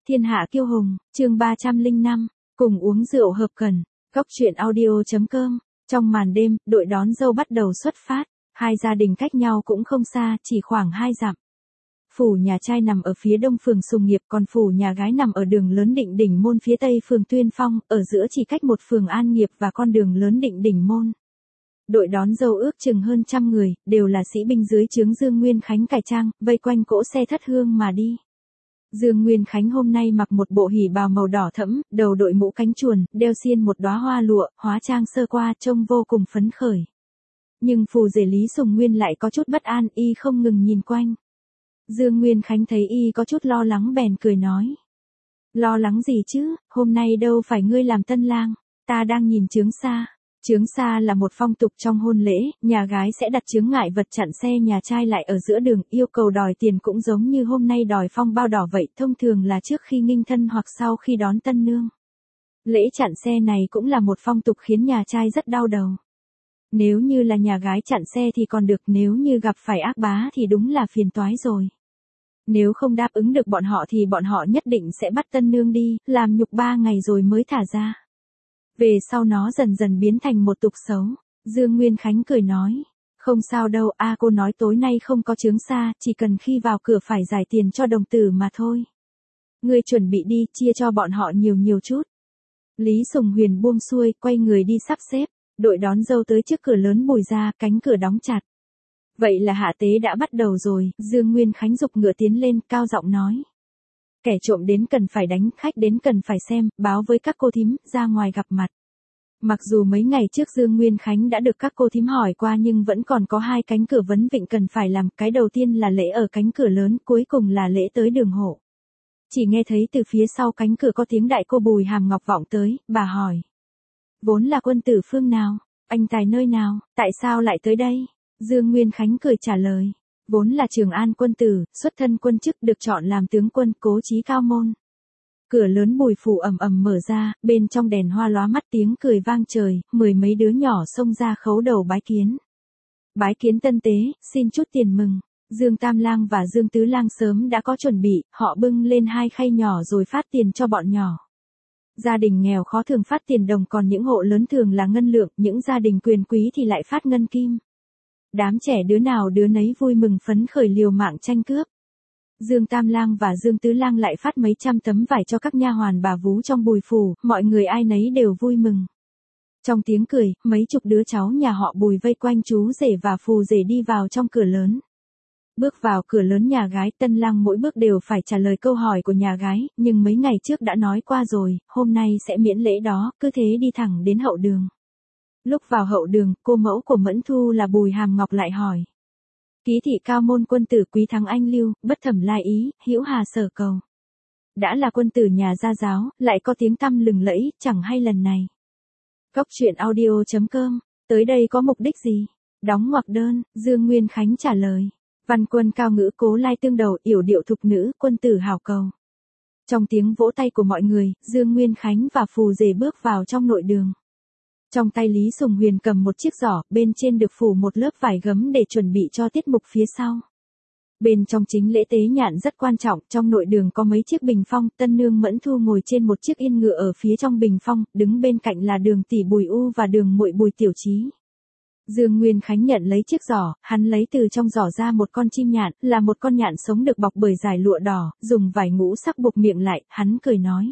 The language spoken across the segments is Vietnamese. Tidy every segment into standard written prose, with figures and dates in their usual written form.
Thiên hạ kiêu hùng, chương 305, cùng uống rượu hợp cần, góc truyện audio.com. Trong màn đêm, đội đón dâu bắt đầu xuất phát, hai gia đình cách nhau cũng không xa, chỉ khoảng 2 dặm. Phủ nhà trai nằm ở phía đông phường Sùng Nghiệp, còn phủ nhà gái nằm ở đường lớn Định Đỉnh Môn phía tây phường Tuyên Phong, ở giữa chỉ cách một phường An Nghiệp và con đường lớn Định Đỉnh Môn. Đội đón dâu ước chừng hơn 100 người, đều là sĩ binh dưới trướng Dương Nguyên Khánh cải trang, vây quanh cỗ xe thất hương mà đi. Dương Nguyên Khánh hôm nay mặc một bộ hỉ bào màu đỏ thẫm, đầu đội mũ cánh chuồn, đeo xiên một đóa hoa lụa, hóa trang sơ qua, trông vô cùng phấn khởi. Nhưng phù rể Lý Sùng Nguyên lại có chút bất an, y không ngừng nhìn quanh. Dương Nguyên Khánh thấy y có chút lo lắng bèn cười nói. Lo lắng gì chứ, hôm nay đâu phải ngươi làm tân lang, ta đang nhìn chướng xa. Chướng xa là một phong tục trong hôn lễ, nhà gái sẽ đặt chướng ngại vật chặn xe nhà trai lại ở giữa đường, yêu cầu đòi tiền cũng giống như hôm nay đòi phong bao đỏ vậy, thông thường là trước khi nghinh thân hoặc sau khi đón tân nương. Lễ chặn xe này cũng là một phong tục khiến nhà trai rất đau đầu. Nếu như là nhà gái chặn xe thì còn được, nếu như gặp phải ác bá thì đúng là phiền toái rồi. Nếu không đáp ứng được bọn họ thì bọn họ nhất định sẽ bắt tân nương đi, làm nhục 3 ngày rồi mới thả ra. Về sau nó dần dần biến thành một tục xấu. Dương Nguyên Khánh cười nói. Không sao đâu, cô nói tối nay không có chướng xa, chỉ cần khi vào cửa phải giải tiền cho đồng tử mà thôi. Ngươi chuẩn bị đi, chia cho bọn họ nhiều chút. Lý Sùng Huyền buông xuôi, quay người đi sắp xếp. Đội đón dâu tới trước cửa lớn Bùi ra, cánh cửa đóng chặt. Vậy là hạ tế đã bắt đầu rồi, Dương Nguyên Khánh giục ngựa tiến lên, cao giọng nói. Kẻ trộm đến cần phải đánh, khách đến cần phải xem, báo với các cô thím, ra ngoài gặp mặt. Mặc dù mấy ngày trước Dương Nguyên Khánh đã được các cô thím hỏi qua nhưng vẫn còn có 2 cánh cửa vấn vịnh cần phải làm, cái đầu tiên là lễ ở cánh cửa lớn, cuối cùng là lễ tới đường hộ. Chỉ nghe thấy từ phía sau cánh cửa có tiếng đại cô Bùi Hàm Ngọc vọng tới, bà hỏi. Vốn là quân tử phương nào, anh tài nơi nào, tại sao lại tới đây? Dương Nguyên Khánh cười trả lời. Vốn là Trường An quân tử, xuất thân quân chức được chọn làm tướng quân, cố chí cao môn. Cửa lớn Bùi phủ ầm ầm mở ra, bên trong đèn hoa lóa mắt, tiếng cười vang trời, 10 mấy đứa nhỏ xông ra khấu đầu bái kiến. Bái kiến tân tế, xin chút tiền mừng. Dương Tam Lang và Dương Tứ Lang sớm đã có chuẩn bị, họ bưng lên 2 khay nhỏ rồi phát tiền cho bọn nhỏ. Gia đình nghèo khó thường phát tiền đồng, còn những hộ lớn thường là ngân lượng, những gia đình quyền quý thì lại phát ngân kim. Đám trẻ đứa nào đứa nấy vui mừng phấn khởi liều mạng tranh cướp. Dương Tam Lang và Dương Tứ Lang lại phát mấy trăm tấm vải cho các nha hoàn bà vú trong Bùi phủ, mọi người ai nấy đều vui mừng. Trong tiếng cười, mấy chục đứa cháu nhà họ Bùi vây quanh chú rể và phù rể đi vào trong cửa lớn. Bước vào cửa lớn nhà gái, tân lang mỗi bước đều phải trả lời câu hỏi của nhà gái, nhưng mấy ngày trước đã nói qua rồi, hôm nay sẽ miễn lễ đó, cứ thế đi thẳng đến hậu đường. Lúc vào hậu đường, cô mẫu của Mẫn Thu là Bùi Hàm Ngọc lại hỏi. Ký thị cao môn quân tử quý thắng anh lưu, bất thẩm lai ý, hữu hà sở cầu. Đã là quân tử nhà gia giáo, lại có tiếng tăm lừng lẫy, chẳng hay lần này. Góc truyện audio.com, tới đây có mục đích gì? Đóng ngoặc đơn, Dương Nguyên Khánh trả lời. Văn quân cao ngữ cố lai tương đầu, yểu điệu thục nữ, quân tử hảo cầu. Trong tiếng vỗ tay của mọi người, Dương Nguyên Khánh và phù rể bước vào trong nội đường. Trong tay Lý Sùng Huyền cầm một chiếc giỏ, bên trên được phủ một lớp vải gấm để chuẩn bị cho tiết mục phía sau. Bên trong chính lễ tế nhạn rất quan trọng, trong nội đường có mấy chiếc bình phong, tân nương Mẫn Thu ngồi trên một chiếc yên ngựa ở phía trong bình phong, đứng bên cạnh là đường tỷ Bùi U và đường muội Bùi Tiểu Trí. Dương Nguyên Khánh nhận lấy chiếc giỏ, hắn lấy từ trong giỏ ra một con chim nhạn, là một con nhạn sống được bọc bởi dải lụa đỏ, dùng vải ngũ sắc buộc miệng lại, hắn cười nói.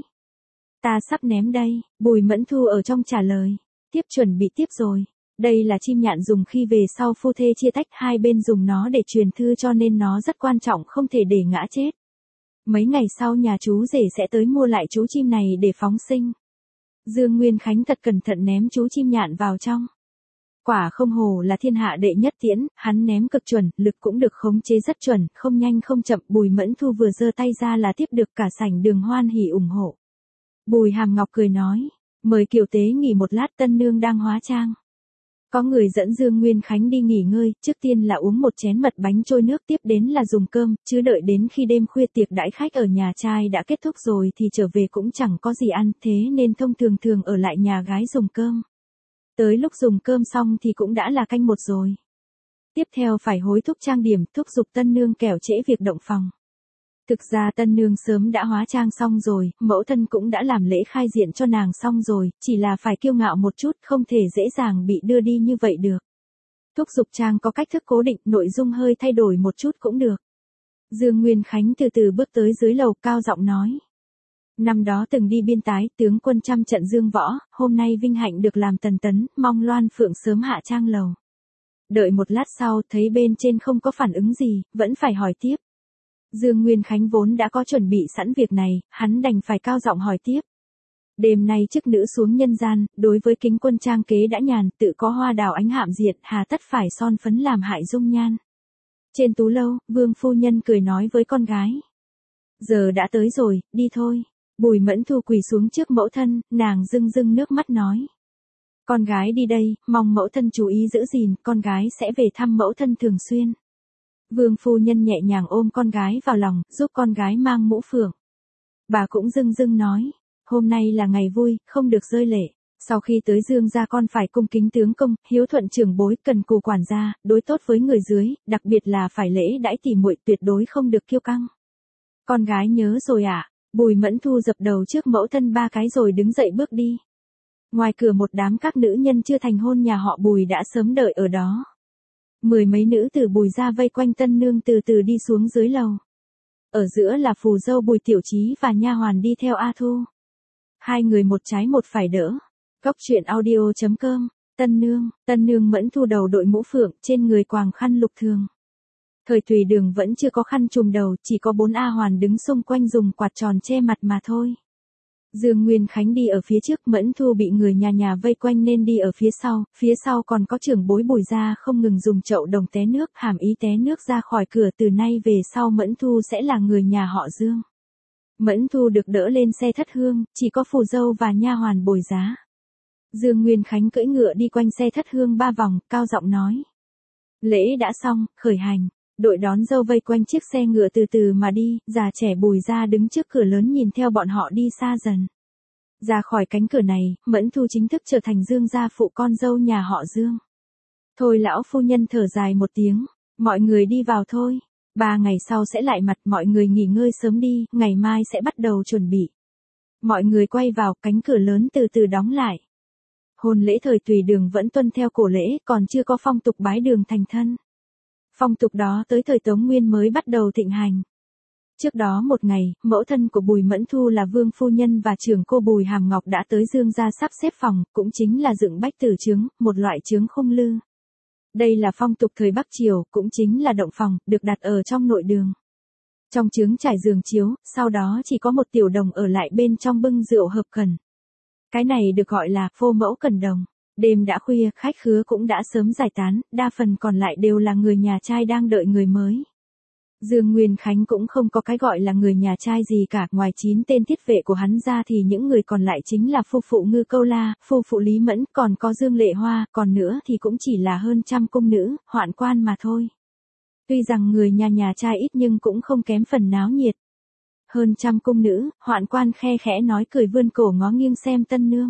Ta sắp ném đây, Bùi Mẫn Thu ở trong trả lời. Tiếp chuẩn bị tiếp rồi. Đây là chim nhạn dùng khi về sau phu thê chia tách, hai bên dùng nó để truyền thư cho nên nó rất quan trọng, không thể để ngã chết. Mấy ngày sau nhà chú rể sẽ tới mua lại chú chim này để phóng sinh. Dương Nguyên Khánh thật cẩn thận ném chú chim nhạn vào trong. Quả không hồ là thiên hạ đệ nhất tiễn, hắn ném cực chuẩn, lực cũng được khống chế rất chuẩn, không nhanh không chậm. Bùi Mẫn Thu vừa giơ tay ra là tiếp được, cả sảnh đường hoan hỉ ủng hộ. Bùi Hàm Ngọc cười nói. Mời kiều tế nghỉ một lát, tân nương đang hóa trang. Có người dẫn Dương Nguyên Khánh đi nghỉ ngơi, trước tiên là uống một chén mật bánh trôi nước, tiếp đến là dùng cơm, chứ đợi đến khi đêm khuya tiệc đãi khách ở nhà trai đã kết thúc rồi thì trở về cũng chẳng có gì ăn, thế nên thông thường ở lại nhà gái dùng cơm. Tới lúc dùng cơm xong thì cũng đã là canh 1 rồi. Tiếp theo phải hối thúc trang điểm, thúc giục tân nương kẻo trễ việc động phòng. Thực ra tân nương sớm đã hóa trang xong rồi, mẫu thân cũng đã làm lễ khai diện cho nàng xong rồi, chỉ là phải kiêu ngạo một chút, không thể dễ dàng bị đưa đi như vậy được. Thúc giục trang có cách thức cố định, nội dung hơi thay đổi một chút cũng được. Dương Nguyên Khánh từ từ bước tới dưới lầu, cao giọng nói. Năm đó từng đi biên tái, tướng quân trăm trận dương võ, hôm nay vinh hạnh được làm tần tấn, mong Loan Phượng sớm hạ trang lầu. Đợi một lát sau, thấy bên trên không có phản ứng gì, vẫn phải hỏi tiếp. Dương Nguyên Khánh vốn đã có chuẩn bị sẵn việc này, hắn đành phải cao giọng hỏi tiếp. Đêm nay chức nữ xuống nhân gian, đối với kính quân trang kế đã nhàn, tự có hoa đào ánh hạm diệt, hà tất phải son phấn làm hại dung nhan. Trên tú lâu, Vương phu nhân cười nói với con gái. Giờ đã tới rồi, đi thôi. Bùi Mẫn Thu quỳ xuống trước mẫu thân, nàng rưng rưng nước mắt nói. Con gái đi đây, mong mẫu thân chú ý giữ gìn, con gái sẽ về thăm mẫu thân thường xuyên. Vương phu nhân nhẹ nhàng ôm con gái vào lòng, giúp con gái mang mũ phượng. Bà cũng rưng rưng nói, hôm nay là ngày vui, không được rơi lệ. Sau khi tới Dương gia con phải cung kính tướng công, hiếu thuận trưởng bối, cần cù quản gia, đối tốt với người dưới, đặc biệt là phải lễ đãi tỉ muội, tuyệt đối không được kiêu căng. Con gái nhớ rồi ạ. Bùi Mẫn Thu dập đầu trước mẫu thân 3 cái rồi đứng dậy bước đi. Ngoài cửa một đám các nữ nhân chưa thành hôn nhà họ Bùi đã sớm đợi ở đó. 10 mấy nữ từ Bùi gia vây quanh tân nương từ từ đi xuống dưới lầu. Ở giữa là phù dâu Bùi Tiểu Chí và nha hoàn đi theo A Thu. Hai người một trái một phải đỡ. Cốc truyện audio.com. Tân nương Mẫn Thu đầu đội mũ phượng, trên người quàng khăn lục thường. Thời Tùy Đường vẫn chưa có khăn trùm đầu, chỉ có 4 A hoàn đứng xung quanh dùng quạt tròn che mặt mà thôi. Dương Nguyên Khánh đi ở phía trước, Mẫn Thu bị người nhà vây quanh nên đi ở phía sau còn có trưởng bối Bùi gia không ngừng dùng chậu đồng té nước, hàm ý té nước ra khỏi cửa, từ nay về sau Mẫn Thu sẽ là người nhà họ Dương. Mẫn Thu được đỡ lên xe thất hương, chỉ có phù dâu và nha hoàn Bồi Giá. Dương Nguyên Khánh cưỡi ngựa đi quanh xe thất hương 3 vòng, cao giọng nói. Lễ đã xong, khởi hành. Đội đón dâu vây quanh chiếc xe ngựa từ từ mà đi, già trẻ Bùi gia đứng trước cửa lớn nhìn theo bọn họ đi xa dần. Ra khỏi cánh cửa này, Mẫn Thu chính thức trở thành Dương gia phụ con dâu nhà họ Dương. Thôi lão phu nhân thở dài một tiếng, mọi người đi vào thôi. 3 ngày sau sẽ lại mặt, mọi người nghỉ ngơi sớm đi, ngày mai sẽ bắt đầu chuẩn bị. Mọi người quay vào, cánh cửa lớn từ từ đóng lại. Hôn lễ thời Tùy Đường vẫn tuân theo cổ lễ, còn chưa có phong tục bái đường thành thân. Phong tục đó tới thời Tống Nguyên mới bắt đầu thịnh hành. Trước đó một ngày, mẫu thân của Bùi Mẫn Thu là Vương phu nhân và trưởng cô Bùi Hàm Ngọc đã tới Dương gia sắp xếp phòng, cũng chính là dựng bách tử trướng, một loại trướng khung lư. Đây là phong tục thời Bắc Triều, cũng chính là động phòng, được đặt ở trong nội đường. Trong trướng trải giường chiếu, sau đó chỉ có một tiểu đồng ở lại bên trong bưng rượu hợp cần. Cái này được gọi là phô mẫu cần đồng. Đêm đã khuya, khách khứa cũng đã sớm giải tán, đa phần còn lại đều là người nhà trai đang đợi người mới. Dương Nguyên Khánh cũng không có cái gọi là người nhà trai gì cả, ngoài 9 tên thiết vệ của hắn ra thì những người còn lại chính là phu phụ Ngư Câu La, phu phụ Lý Mẫn, còn có Dương Lệ Hoa, còn nữa thì cũng chỉ là hơn trăm cung nữ, hoạn quan mà thôi. Tuy rằng người nhà trai ít nhưng cũng không kém phần náo nhiệt. Hơn trăm cung nữ, hoạn quan khe khẽ nói cười vươn cổ ngó nghiêng xem tân nương.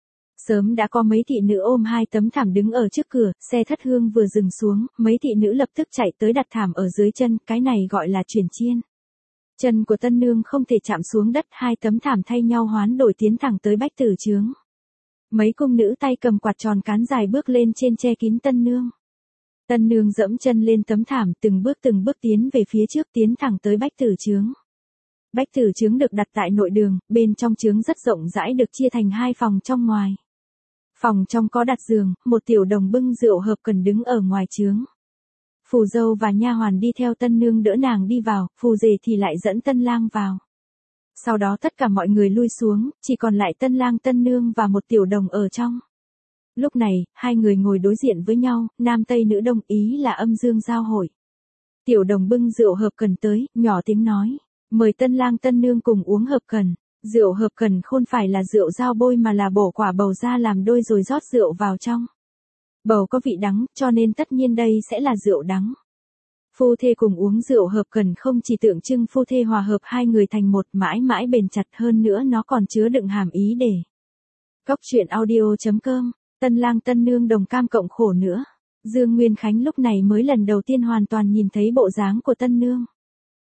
Sớm đã có mấy thị nữ ôm 2 tấm thảm đứng ở trước cửa, xe thất hương vừa dừng xuống, mấy thị nữ lập tức chạy tới đặt thảm ở dưới chân, cái này gọi là chuyển chiên. Chân của tân nương không thể chạm xuống đất, 2 tấm thảm thay nhau hoán đổi tiến thẳng tới bách tử trướng. Mấy cung nữ tay cầm quạt tròn cán dài bước lên trên che kín tân nương. Tân nương dẫm chân lên tấm thảm, từng bước tiến về phía trước, tiến thẳng tới bách tử trướng. Bách tử trướng được đặt tại nội đường, bên trong trướng rất rộng rãi, được chia thành 2 phòng trong ngoài. Phòng trong có đặt giường, một tiểu đồng bưng rượu hợp cần đứng ở ngoài trướng. Phù dâu và nha hoàn đi theo tân nương đỡ nàng đi vào, phù rể thì lại dẫn tân lang vào. Sau đó tất cả mọi người lui xuống, chỉ còn lại tân lang tân nương và một tiểu đồng ở trong. Lúc này, 2 người ngồi đối diện với nhau, nam tây nữ đông, ý là âm dương giao hội. Tiểu đồng bưng rượu hợp cần tới, nhỏ tiếng nói, mời tân lang tân nương cùng uống hợp cần. Rượu hợp cần không phải là rượu dao bôi mà là bổ quả bầu ra làm đôi rồi rót rượu vào trong. Bầu có vị đắng, cho nên tất nhiên đây sẽ là rượu đắng. Phu thê cùng uống rượu hợp cần không chỉ tượng trưng phu thê hòa hợp 2 người thành một, mãi mãi bền chặt, hơn nữa nó còn chứa đựng hàm ý để. Cốc truyện audio.com, tân lang tân nương đồng cam cộng khổ nữa. Dương Nguyên Khánh lúc này mới lần đầu tiên hoàn toàn nhìn thấy bộ dáng của tân nương.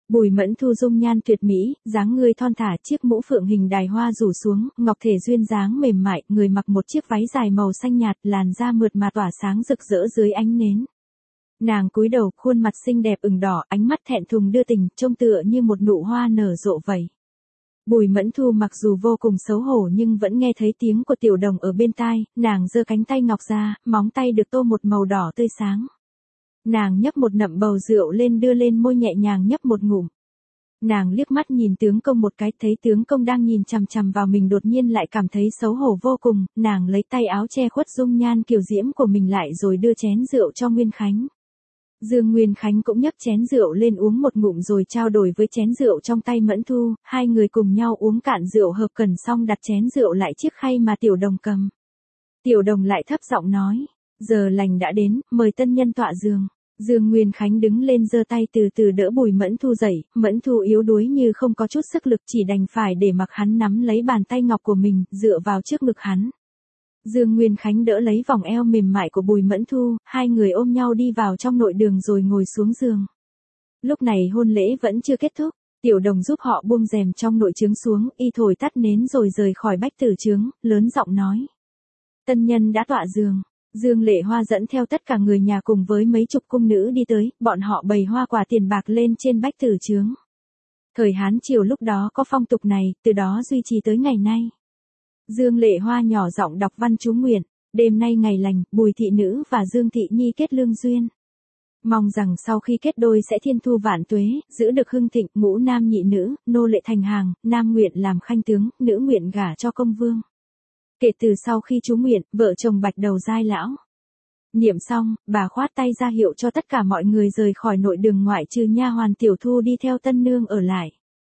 Bùi Mẫn Thu dung nhan tuyệt mỹ, dáng người thon thả, chiếc mũ phượng hình đài hoa rủ xuống, ngọc thể duyên dáng mềm mại, người mặc một chiếc váy dài màu xanh nhạt, làn da mượt mà tỏa sáng rực rỡ dưới ánh nến. Nàng cúi đầu, khuôn mặt xinh đẹp ửng đỏ, ánh mắt thẹn thùng đưa tình, trông tựa như một nụ hoa nở rộ vậy. Bùi Mẫn Thu mặc dù vô cùng xấu hổ nhưng vẫn nghe thấy tiếng của Tiểu Đồng ở bên tai, nàng giơ cánh tay ngọc ra, móng tay được tô một màu đỏ tươi sáng. Nàng nhấp một nậm bầu rượu lên đưa lên môi nhẹ nhàng nhấp một ngụm. Nàng liếc mắt nhìn tướng công một cái, thấy tướng công đang nhìn chằm chằm vào mình đột nhiên lại cảm thấy xấu hổ vô cùng, nàng lấy tay áo che khuất dung nhan kiều diễm của mình lại rồi đưa chén rượu cho Nguyên Khánh. Dương Nguyên Khánh cũng nhấc chén rượu lên uống một ngụm rồi trao đổi với chén rượu trong tay Mẫn Thu, hai người cùng nhau uống cạn rượu hợp cần xong đặt chén rượu lại chiếc khay mà Tiểu Đồng cầm. Tiểu Đồng lại thấp giọng nói, giờ lành đã đến, mời tân nhân tọa giường. Dương Nguyên Khánh đứng lên giơ tay từ từ đỡ Bùi Mẫn Thu dậy, Mẫn Thu yếu đuối như không có chút sức lực chỉ đành phải để mặc hắn nắm lấy bàn tay ngọc của mình, dựa vào trước ngực hắn. Dương Nguyên Khánh đỡ lấy vòng eo mềm mại của Bùi Mẫn Thu, hai người ôm nhau đi vào trong nội đường rồi ngồi xuống giường. Lúc này hôn lễ vẫn chưa kết thúc, Tiểu Đồng giúp họ buông rèm trong nội trướng xuống, y thổi tắt nến rồi rời khỏi bách tử trướng, lớn giọng nói. Tân nhân đã tọa giường. Dương Lệ Hoa dẫn theo tất cả người nhà cùng với mấy chục cung nữ đi tới, bọn họ bày hoa quả tiền bạc lên trên bách tử trướng. Thời Hán Triều lúc đó có phong tục này, từ đó duy trì tới ngày nay. Dương Lệ Hoa nhỏ giọng đọc văn chú nguyện, đêm nay ngày lành, Bùi thị nữ và Dương thị nhi kết lương duyên. Mong rằng sau khi kết đôi sẽ thiên thu vạn tuế, giữ được hưng thịnh, ngũ nam nhị nữ, nô lệ thành hàng, nam nguyện làm khanh tướng, nữ nguyện gả cho công vương. Kể từ sau khi chú nguyện, vợ chồng bạch đầu giai lão. Niệm xong, bà khoát tay ra hiệu cho tất cả mọi người rời khỏi nội đường ngoại trừ nha hoàn Tiểu Thu đi theo tân nương ở lại.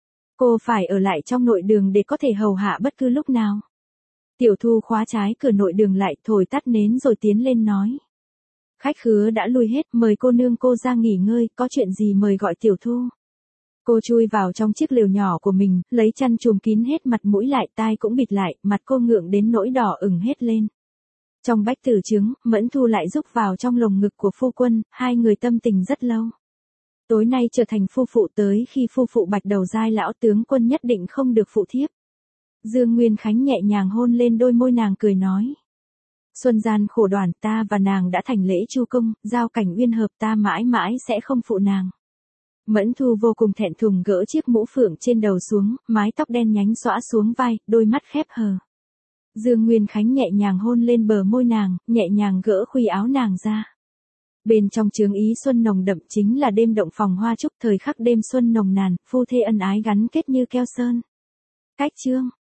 Cô phải ở lại trong nội đường để có thể hầu hạ bất cứ lúc nào. Tiểu Thu khóa trái cửa nội đường lại, thổi tắt nến rồi tiến lên nói. Khách khứa đã lui hết, mời cô nương cô ra nghỉ ngơi, có chuyện gì mời gọi Tiểu Thu. Cô chui vào trong chiếc lều nhỏ của mình, lấy chăn trùm kín hết mặt mũi lại, tai cũng bịt lại, mặt cô ngượng đến nỗi đỏ ửng hết lên. Trong bách tử trướng, Mẫn Thu lại rúc vào trong lồng ngực của phu quân, hai người tâm tình rất lâu. Tối nay trở thành phu phụ tới khi phu phụ bạch đầu giai lão tướng quân nhất định không được phụ thiếp. Dương Nguyên Khánh nhẹ nhàng hôn lên đôi môi nàng cười nói. Xuân gian khổ đoàn ta và nàng đã thành lễ chu công, giao cảnh uyên hợp ta mãi mãi sẽ không phụ nàng. Mẫn Thu vô cùng thẹn thùng gỡ chiếc mũ phượng trên đầu xuống, mái tóc đen nhánh xõa xuống vai, đôi mắt khép hờ. Dương Nguyên Khánh nhẹ nhàng hôn lên bờ môi nàng, nhẹ nhàng gỡ khuy áo nàng ra. Bên trong chướng ý xuân nồng đậm chính là đêm động phòng hoa trúc, thời khắc đêm xuân nồng nàn, phu thê ân ái gắn kết như keo sơn. Cách chương